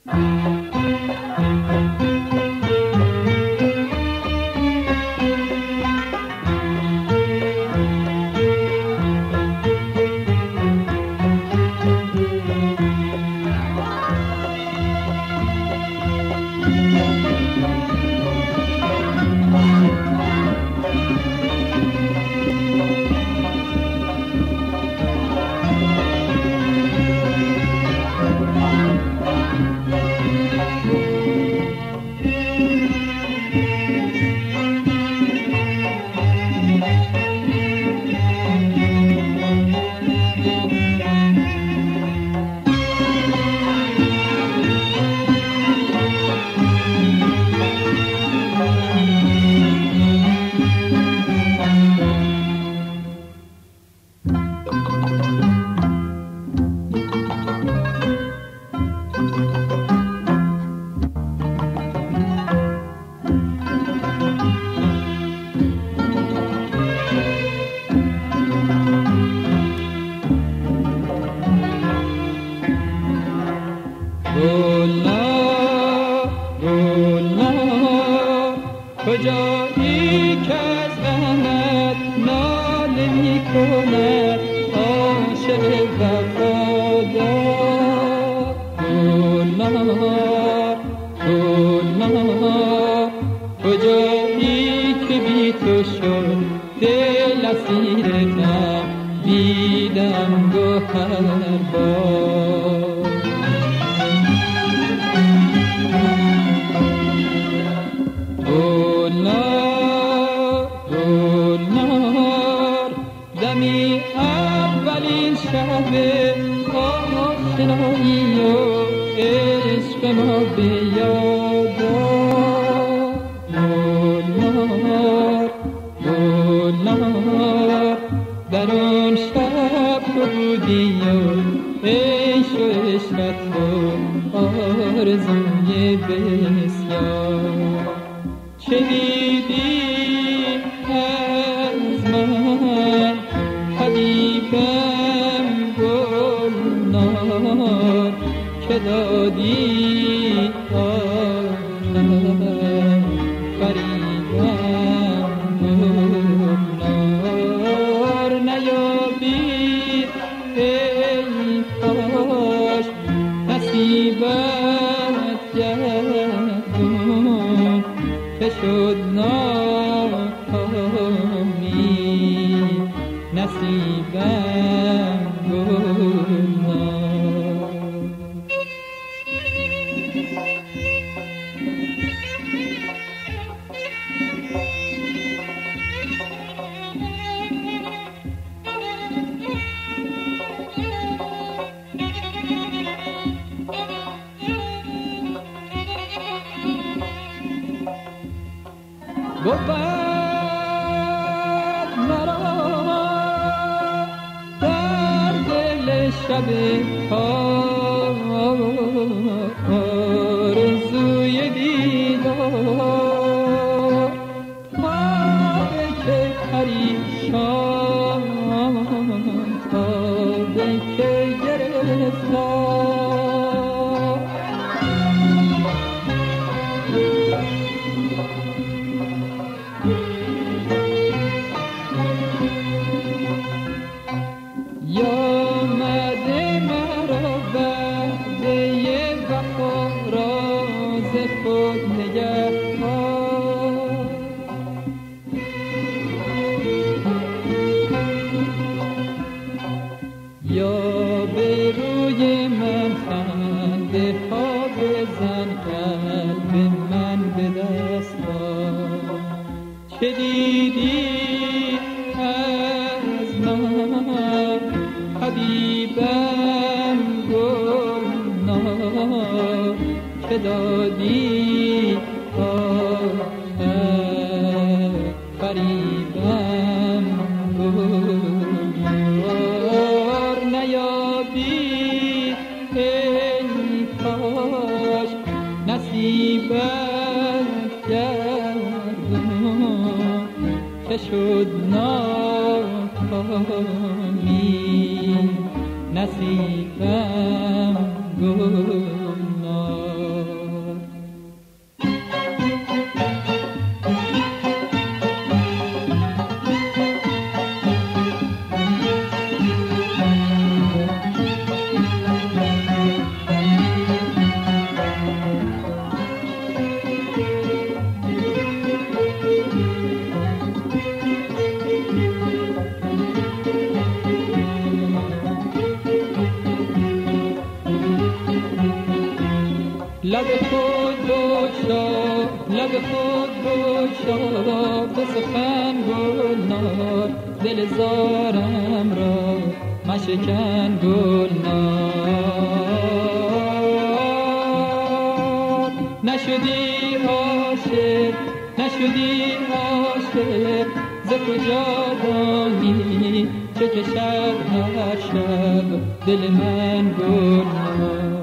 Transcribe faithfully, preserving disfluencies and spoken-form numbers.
کجایی که از غمت ناله می کند عاشق وفادار؟ گلنار گلنار کجایی که بی تو شد دل اسیر غم دیدم گوهر بار. گلنار گلنار دمی اولین شب آشنایی و عشق ما به یاد آر. گلنار گلنار در آن شب تو بودی و عیش و عشرت و آرزوی بسیار. چه دیدی از من حبیبم گلنار که دادی آخر فریبم گلنار. نیابی ای کاش نصیبت گردون که شد ناکامی نصیبم گلنار. بود مرا در دل شب آرزوی دیدار. خواب که پریشان خوابه که گرفتار. یامده مرا وعده وفا راز خود نگهدار. یا به روی من خنده ها بزن قلب من به دست آر. چه دیدی از من حبیبم گلنار که دادی آخر فریبم گلنار. نیابی ای کاش نصیبت گردون که شد ناکامی نصیبم گلنار. لب خود بگشا لب خود بگشا به سخن گلنار دل زارم را مشکن گلنار نشدی عاشق نشدی عاشق ز کجا دانی چه کشد هر شب دل من گلنار